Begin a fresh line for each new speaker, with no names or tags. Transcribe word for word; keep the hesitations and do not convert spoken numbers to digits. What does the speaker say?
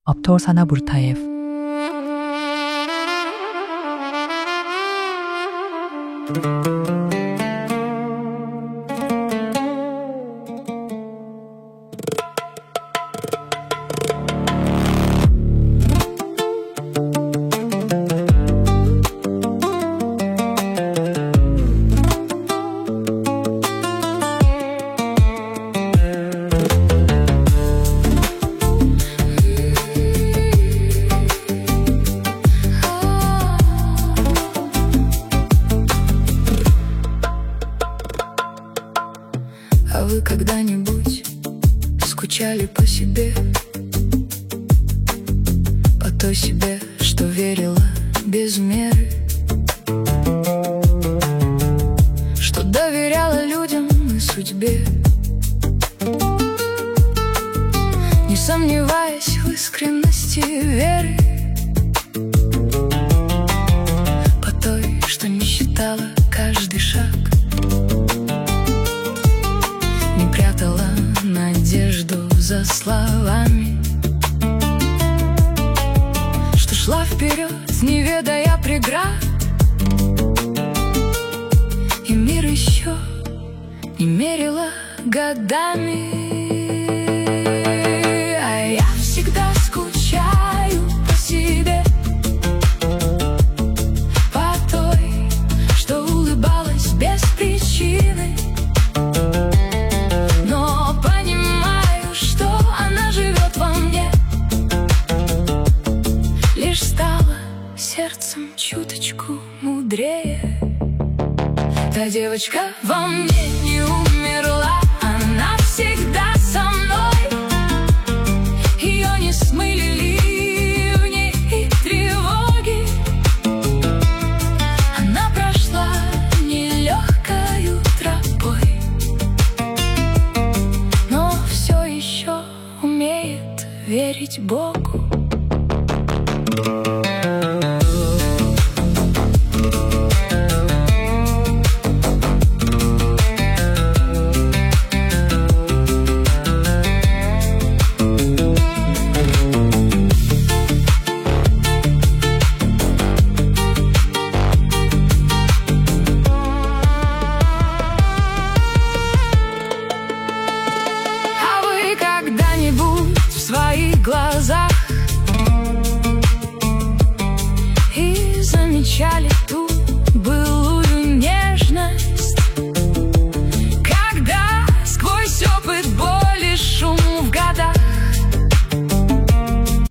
Aptor Sana Burtayev.
А вы когда-нибудь скучали по себе, по той себе, что верила без меры, что доверяла людям и судьбе, не сомневаясь в искренности веры, по той, что не считала каждый шаг, не прятала надежду за словами, что шла вперед, не ведая преград, и мир еще не мерила годами. А я всегда скучаю по себе, по той, что улыбалась без причины, сердцем чуточку мудрее. Та девочка во мне не умерла, она всегда со мной. Ее не смыли ливни и тревоги, она прошла нелегкою тропой, но все еще умеет верить Богу. Когда-нибудь в своих глазах и замечали